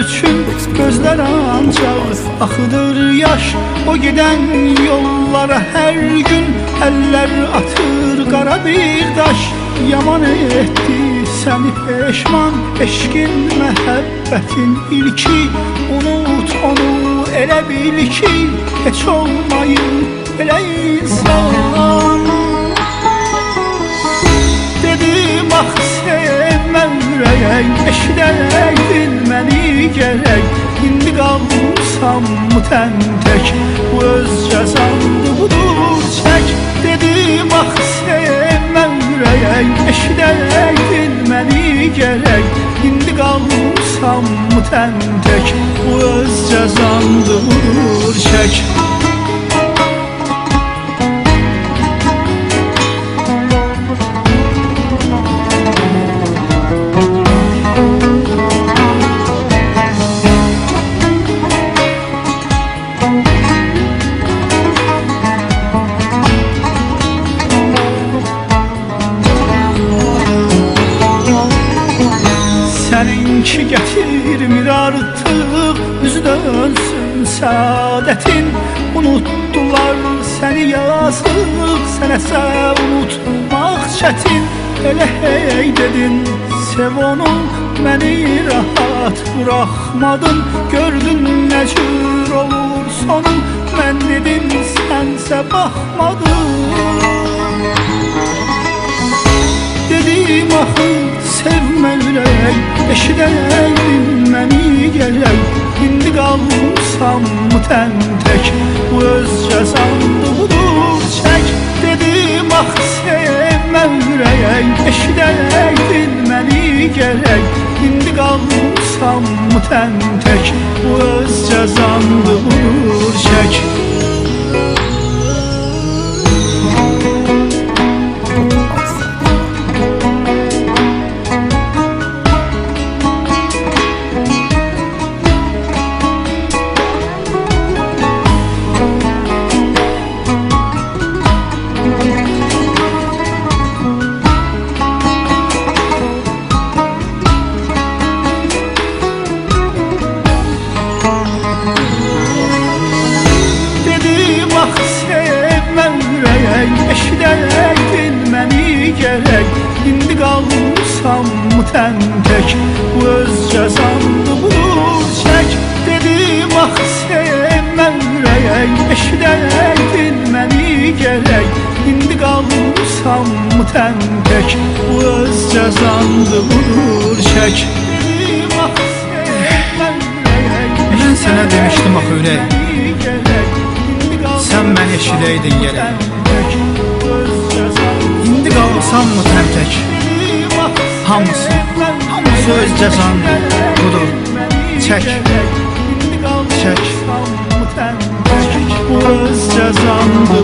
üçün gözlər ancaq axıdır yaş. O gedən yollara hər gün əllər atır qara bir daş. Yaman etdi səni peşman, eşqin, məhəbbətin ilki. Unut onu, elə bil ki, heç olmayıb belə insan. Dedim ax sevmə ürəyək, eşidək bilməni gərək. İndi qalsam mı tən tək, bu öz cəzamdı, budur çək. Dedim ax sevmə ürəyək, eşidək bilməni gərək. İndi qalsam mı tən tək, bu öz cəzamdı, budur çək. Səninki gətirmir artıq, üz dönsün səadətin. Unutdular səni yazıq, sənəsə unutmaq çətin. Elə hey dedin, sev onu, məni rahat buraxmadın. Gördün nə cür olur sonum, mən dedim sənsə baxmadın. Dedim axı sevmə ürək, eşidək bilməni gərək. İndi qalsam mı tən tək, bu öz cəzamdı, budur çək. Dedim ax sevmə ürək, eşidək bilməni gərək. İndi qalsam mı tən tək, bu öz cəzamdı, budur çək. Eşidək bilməni gərək. İndi qalsam mı tən tək, bu öz cəzamdı, budur çək. Dedim ax sevmə ürəyək, eşidək bilməni gərək. İndi qalsam mı tən tək, bu öz cəzamdı, budur çək. Dedim ax sevmə ürəyək, mən sənə demişdim ax ürək, sən məni eşidəydin gərək. İndi qalsam mı tən tək, hamısı öz cəzandır, budur çək. Çək, bu öz cəzandır.